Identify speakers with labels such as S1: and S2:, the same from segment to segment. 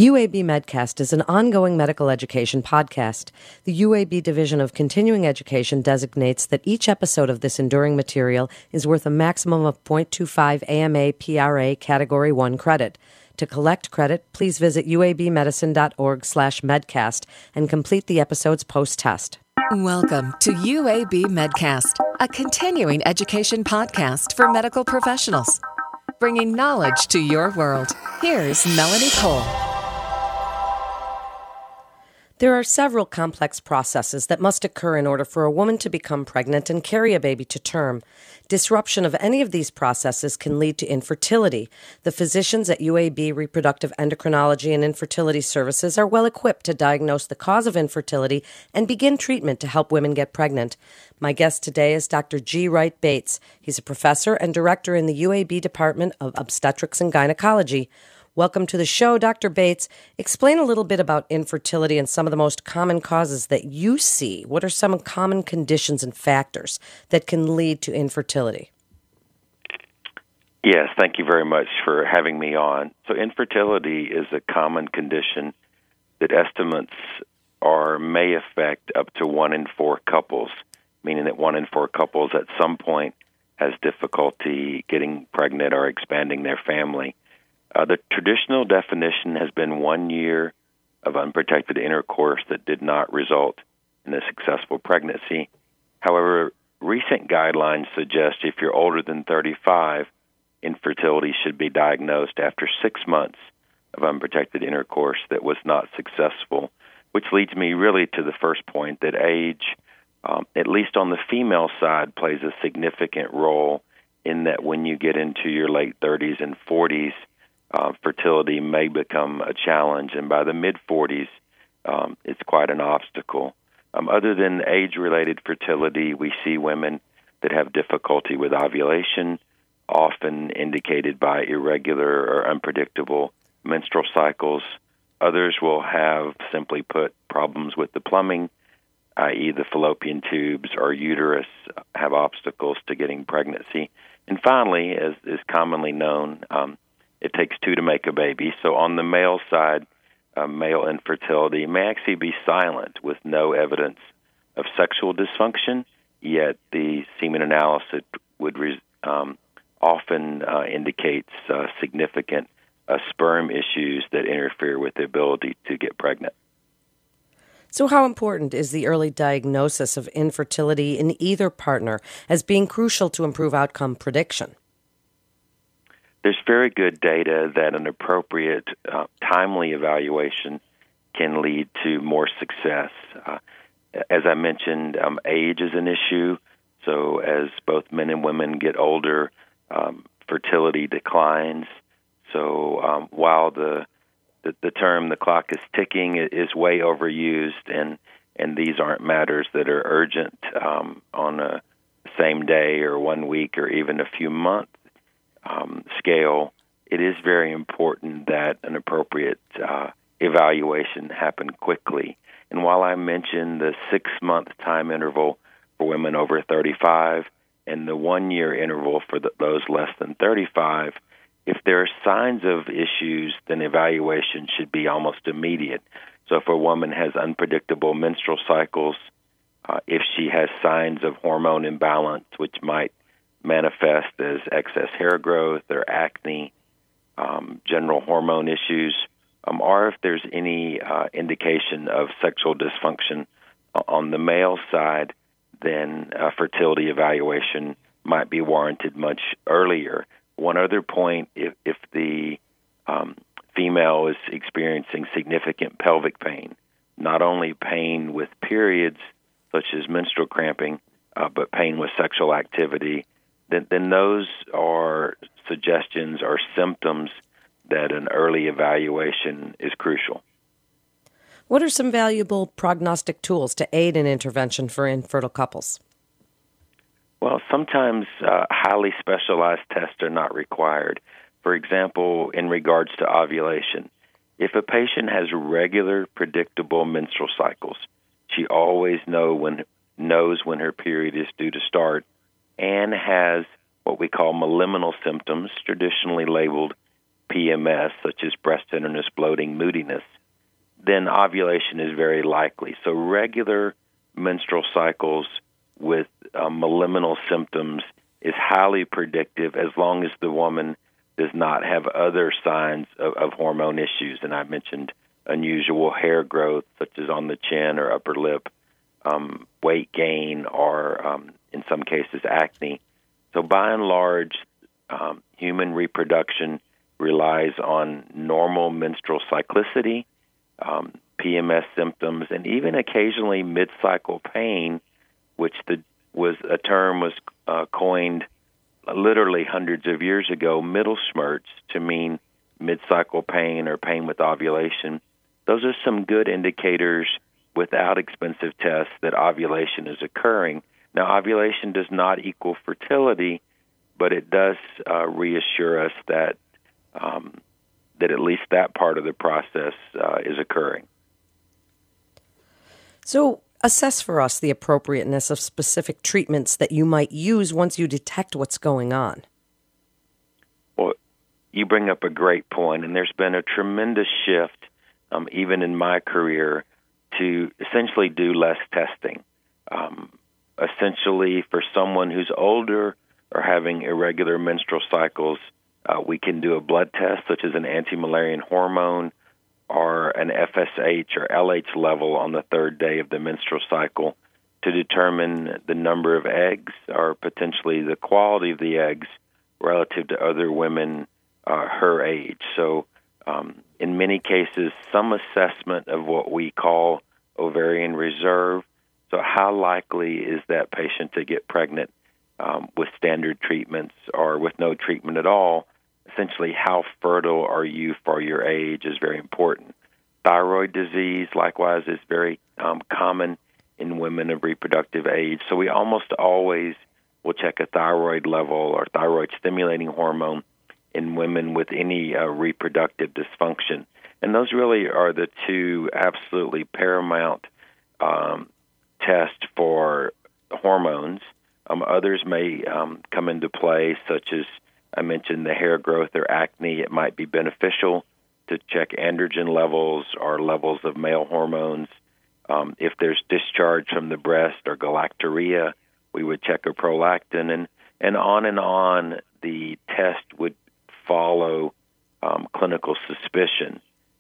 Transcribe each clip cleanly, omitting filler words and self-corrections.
S1: UAB Medcast is an ongoing medical education podcast. The UAB Division of Continuing Education designates that each episode of this enduring material is worth a maximum of 0.25 AMA PRA Category 1 credit. To collect credit, please visit uabmedicine.org/medcast and complete the episode's post-test.
S2: Welcome to UAB Medcast, a continuing education podcast for medical professionals, bringing knowledge to your world. Here's Melanie Cole.
S1: There are several complex processes that must occur in order for a woman to become pregnant and carry a baby to term. Disruption of any of these processes can lead to infertility. The physicians at UAB Reproductive Endocrinology and Infertility Services are well equipped to diagnose the cause of infertility and begin treatment to help women get pregnant. My guest today is Dr. G. Wright Bates. He's a professor and director in the UAB Department of Obstetrics and Gynecology. Welcome to the show, Dr. Bates. Explain a little bit about infertility and some of the most common causes that you see. What are some common conditions and factors that can lead to infertility?
S3: Yes, thank you very much for having me on. So infertility is a common condition that estimates may affect up to 1 in 4 couples, meaning that 1 in 4 couples at some point has difficulty getting pregnant or expanding their family. The traditional definition has been 1 year of unprotected intercourse that did not result in a successful pregnancy. However, recent guidelines suggest if you're older than 35, infertility should be diagnosed after 6 months of unprotected intercourse that was not successful, which leads me really to the first point that age, at least on the female side, plays a significant role in that when you get into your late 30s and 40s, fertility may become a challenge, and by the mid-40s, it's quite an obstacle. Other than age-related fertility, we see women that have difficulty with ovulation, often indicated by irregular or unpredictable menstrual cycles. Others will have, simply put, problems with the plumbing, i.e. the fallopian tubes or uterus have obstacles to getting pregnancy. And finally, as is commonly known, it takes 2 to make a baby. So on the male side, male infertility may actually be silent with no evidence of sexual dysfunction, yet the semen analysis would often indicates significant sperm issues that interfere with the ability to get pregnant.
S1: So how important is the early diagnosis of infertility in either partner as being crucial to improve outcome prediction?
S3: There's very good data that an appropriate, timely evaluation can lead to more success. As I mentioned, age is an issue. So as both men and women get older, fertility declines. So while the term "the clock is ticking" is way overused, and these aren't matters that are urgent on a same day or 1 week or even a few months scale, it is very important that an appropriate evaluation happen quickly. And while I mentioned the 6-month time interval for women over 35 and the 1-year interval for those less than 35, if there are signs of issues, then evaluation should be almost immediate. So if a woman has unpredictable menstrual cycles, if she has signs of hormone imbalance, which might manifest as excess hair growth or acne, general hormone issues, or if there's any indication of sexual dysfunction on the male side, then fertility evaluation might be warranted much earlier. One other point, if the female is experiencing significant pelvic pain, not only pain with periods, such as menstrual cramping, but pain with sexual activity, then those are suggestions or symptoms that an early evaluation is crucial.
S1: What are some valuable prognostic tools to aid in intervention for infertile couples?
S3: Well, sometimes highly specialized tests are not required. For example, in regards to ovulation, if a patient has regular, predictable menstrual cycles, she always knows when her period is due to start, and has what we call meliminal symptoms, traditionally labeled PMS, such as breast tenderness, bloating, moodiness, then ovulation is very likely. So regular menstrual cycles with meliminal symptoms is highly predictive as long as the woman does not have other signs of hormone issues. And I mentioned unusual hair growth, such as on the chin or upper lip, weight gain, or in some cases acne. So by and large, human reproduction relies on normal menstrual cyclicity, PMS symptoms, and even occasionally mid-cycle pain, which was a term was coined literally hundreds of years ago, Mittelschmerz, to mean mid-cycle pain or pain with ovulation. Those are some good indicators without expensive tests that ovulation is occurring. Now, ovulation does not equal fertility, but it does reassure us that at least that part of the process is occurring.
S1: So assess for us the appropriateness of specific treatments that you might use once you detect what's going on.
S3: Well, you bring up a great point, and there's been a tremendous shift, even in my career, to essentially do less testing. Essentially, for someone who's older or having irregular menstrual cycles, we can do a blood test, such as an anti-Müllerian hormone or an FSH or LH level on the third day of the menstrual cycle to determine the number of eggs or potentially the quality of the eggs relative to other women her age. So in many cases, some assessment of what we call ovarian reserve. So how likely is that patient to get pregnant with standard treatments or with no treatment at all? Essentially, how fertile are you for your age is very important. Thyroid disease, likewise, is very common in women of reproductive age. So we almost always will check a thyroid level or thyroid-stimulating hormone in women with any reproductive dysfunction. And those really are the two absolutely paramount tests for hormones. Others may come into play, such as I mentioned the hair growth or acne. It might be beneficial to check androgen levels or levels of male hormones. If there's discharge from the breast or galactorrhea, we would check a prolactin, and on the test would follow clinical suspicion.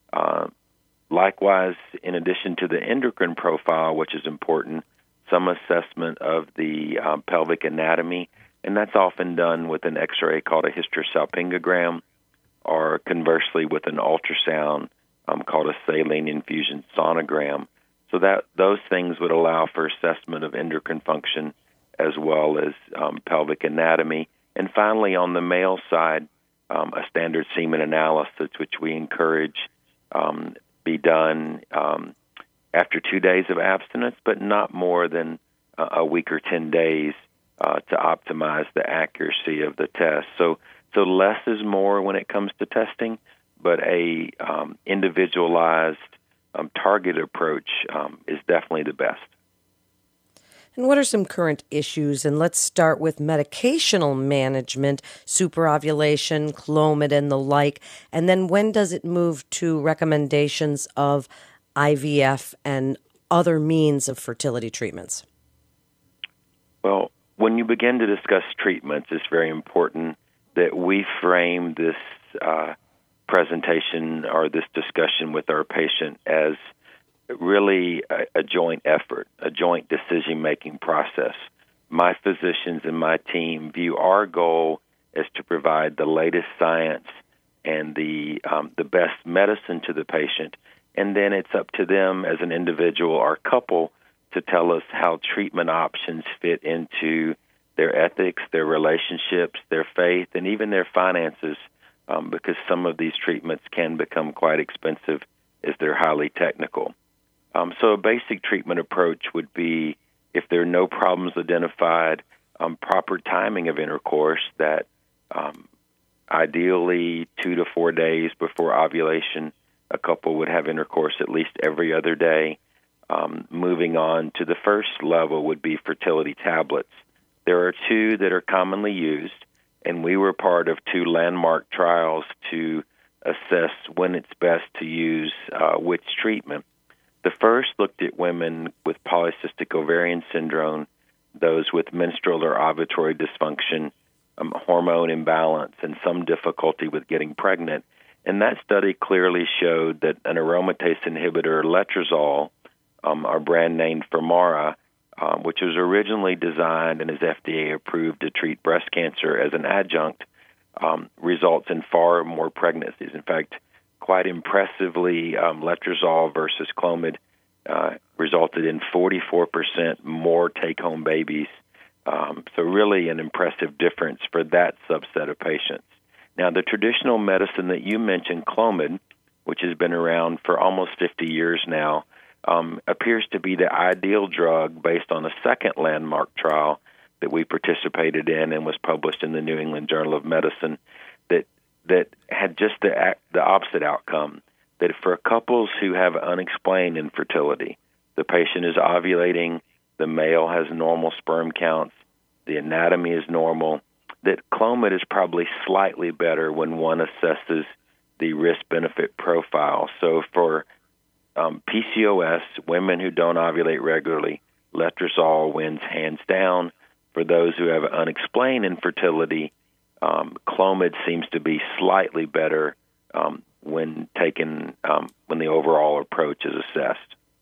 S3: Likewise, in addition to the endocrine profile, which is important, some assessment of the pelvic anatomy, and that's often done with an X-ray called a hysterosalpingogram, or conversely with an ultrasound called a saline infusion sonogram. So that those things would allow for assessment of endocrine function as well as pelvic anatomy. And finally, on the male side, a standard semen analysis, which we encourage be done after 2 days of abstinence, but not more than a week or 10 days to optimize the accuracy of the test. So less is more when it comes to testing, but a individualized, targeted approach is definitely the best.
S1: And what are some current issues? And let's start with medicational management, superovulation, Clomid, and the like. And then when does it move to recommendations of IVF and other means of fertility treatments?
S3: Well, when you begin to discuss treatments, it's very important that we frame this presentation or this discussion with our patient as really a joint effort, a joint decision-making process. My physicians and my team view our goal as to provide the latest science and the best medicine to the patient, and then it's up to them as an individual or couple to tell us how treatment options fit into their ethics, their relationships, their faith, and even their finances, because some of these treatments can become quite expensive as they're highly technical. So a basic treatment approach would be, if there are no problems identified, proper timing of intercourse, that ideally 2 to 4 days before ovulation, a couple would have intercourse at least every other day. Moving on to the first level would be fertility tablets. There are 2 that are commonly used, and we were part of 2 landmark trials to assess when it's best to use which treatment. The first looked at women with polycystic ovarian syndrome, those with menstrual or ovulatory dysfunction, hormone imbalance, and some difficulty with getting pregnant. And that study clearly showed that an aromatase inhibitor, letrozole, our brand name Femara, which was originally designed and is FDA approved to treat breast cancer as an adjunct, results in far more pregnancies. In fact, quite impressively, letrozole versus Clomid resulted in 44% more take-home babies. So really an impressive difference for that subset of patients. Now, the traditional medicine that you mentioned, Clomid, which has been around for almost 50 years now, appears to be the ideal drug based on a second landmark trial that we participated in and was published in the New England Journal of Medicine that had just the opposite outcome, that for couples who have unexplained infertility, the patient is ovulating, the male has normal sperm counts, the anatomy is normal, that Clomid is probably slightly better when one assesses the risk-benefit profile. So for PCOS, women who don't ovulate regularly, letrozole wins hands down. For those who have unexplained infertility, Clomid seems to be slightly better when taken when the overall approach is assessed.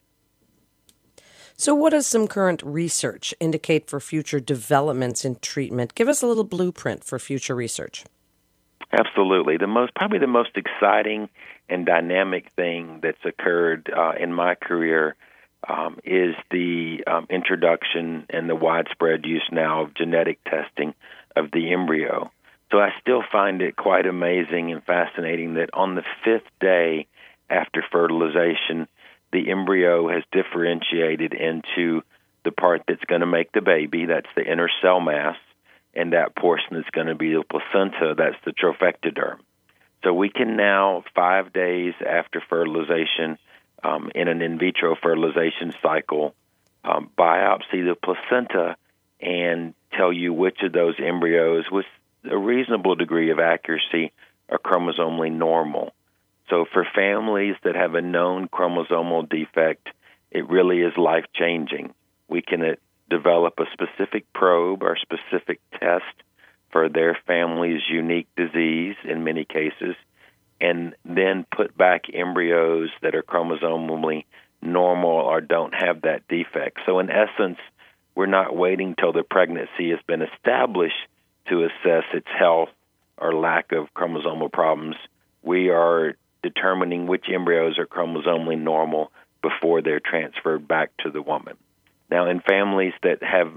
S1: So what does some current research indicate for future developments in treatment? Give us a little blueprint for future research.
S3: Absolutely. Probably the most exciting and dynamic thing that's occurred in my career is the introduction and the widespread use now of genetic testing of the embryo. So I still find it quite amazing and fascinating that on the 5th day after fertilization, the embryo has differentiated into the part that's going to make the baby, that's the inner cell mass, and that portion that's going to be the placenta, that's the trophectoderm. So we can now, 5 days after fertilization, in an in vitro fertilization cycle, biopsy the placenta and tell you which of those embryos, with a reasonable degree of accuracy, are chromosomally normal. So for families that have a known chromosomal defect, it really is life-changing. We can develop a specific probe or specific test for their family's unique disease in many cases, and then put back embryos that are chromosomally normal or don't have that defect. So in essence, we're not waiting till the pregnancy has been established to assess its health or lack of chromosomal problems. We are determining which embryos are chromosomally normal before they're transferred back to the woman. Now, in families that have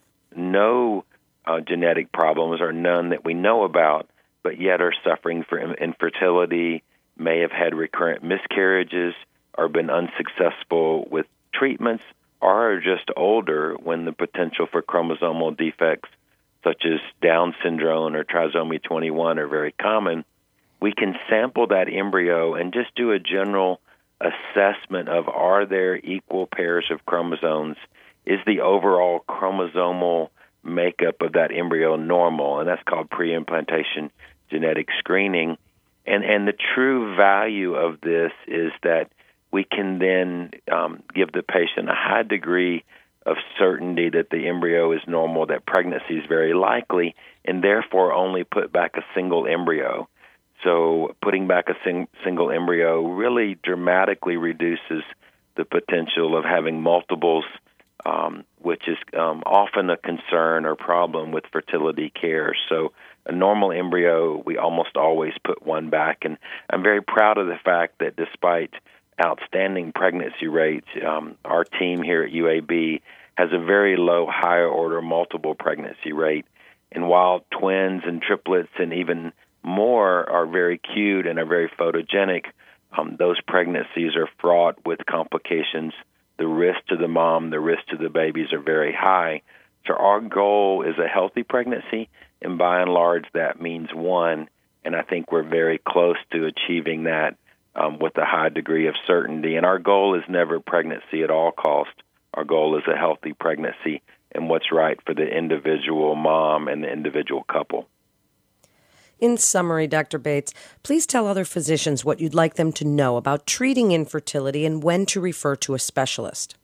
S3: no genetic problems or none that we know about, but yet are suffering from infertility, may have had recurrent miscarriages, or been unsuccessful with treatments, or are just older when the potential for chromosomal defects such as Down syndrome or trisomy 21 are very common, we can sample that embryo and just do a general assessment of, are there equal pairs of chromosomes? Is the overall chromosomal makeup of that embryo normal? And that's called pre-implantation genetic screening. And the true value of this is that we can then give the patient a high degree of certainty that the embryo is normal, that pregnancy is very likely, and therefore only put back a single embryo. So putting back a single embryo really dramatically reduces the potential of having multiples, which is often a concern or problem with fertility care. So a normal embryo, we almost always put one back. And I'm very proud of the fact that despite outstanding pregnancy rates, our team here at UAB has a very low higher order multiple pregnancy rate. And while twins and triplets and even more are very cute and are very photogenic, those pregnancies are fraught with complications. The risk to the mom, the risk to the babies are very high. So our goal is a healthy pregnancy, and by and large that means one, and I think we're very close to achieving that with a high degree of certainty. And our goal is never pregnancy at all cost. Our goal is a healthy pregnancy and what's right for the individual mom and the individual couple.
S1: In summary, Dr. Bates, please tell other physicians what you'd like them to know about treating infertility and when to refer to a specialist.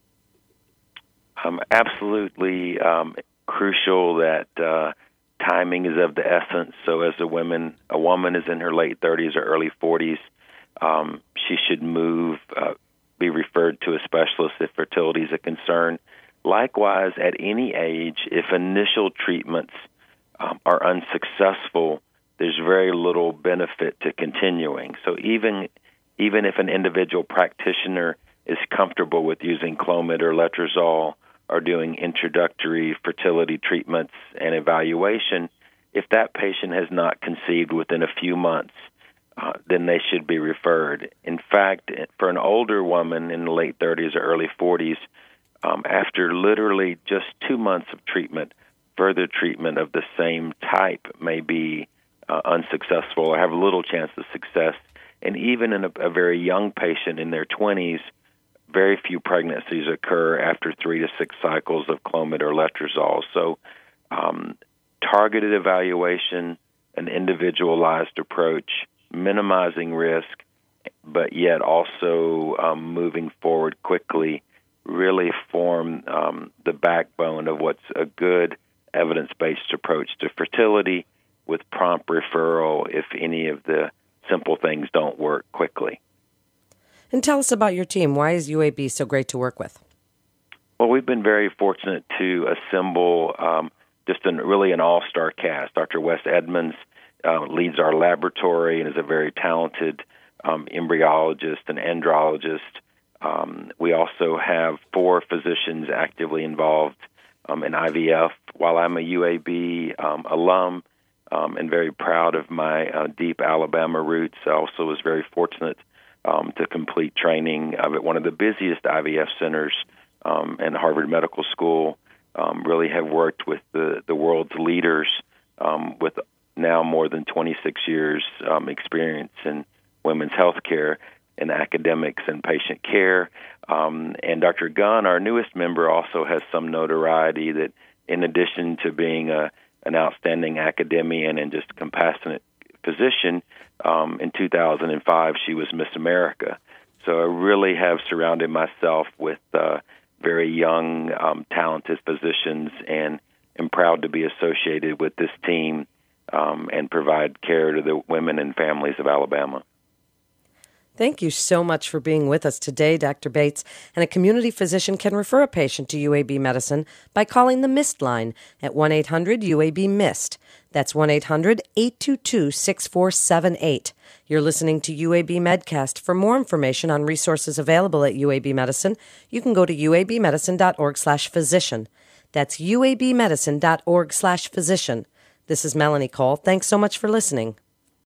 S3: Absolutely crucial that timing is of the essence. So as a woman is in her late 30s or early 40s, she should be referred to a specialist if fertility is a concern. Likewise, at any age, if initial treatments are unsuccessful, there's very little benefit to continuing. So even if an individual practitioner is comfortable with using Clomid or Letrozole or doing introductory fertility treatments and evaluation, if that patient has not conceived within a few months, then they should be referred. In fact, for an older woman in the late 30s or early 40s, after literally just 2 months of treatment, further treatment of the same type may be unsuccessful or have little chance of success. And even in a very young patient in their 20s, very few pregnancies occur after 3 to 6 cycles of Clomid or Letrozole. So targeted evaluation, an individualized approach, minimizing risk, but yet also moving forward quickly really form the backbone of what's a good evidence-based approach to fertility with prompt referral if any of the simple things don't work quickly.
S1: And tell us about your team. Why is UAB so great to work with?
S3: Well, we've been very fortunate to assemble really an all-star cast. Dr. Wes Edmonds leads our laboratory and is a very talented embryologist and andrologist. We also have 4 physicians actively involved in IVF. While I'm a UAB alum and very proud of my deep Alabama roots, I also was very fortunate to complete training at one of the busiest IVF centers in Harvard Medical School. Really have worked with the world's leaders with now more than 26 years experience in women's health care and academics and patient care. And Dr. Gunn, our newest member, also has some notoriety that in addition to being an outstanding academician and just compassionate physician, in 2005 she was Miss America. So I really have surrounded myself with very young, talented physicians and am proud to be associated with this team and provide care to the women and families of Alabama.
S1: Thank you so much for being with us today, Dr. Bates. And a community physician can refer a patient to UAB Medicine by calling the MIST line at 1-800-UAB-MIST. That's 1-800-822-6478. You're listening to UAB Medcast. For more information on resources available at UAB Medicine, you can go to uabmedicine.org/physician. That's uabmedicine.org/physician. This is Melanie Cole. Thanks so much for listening.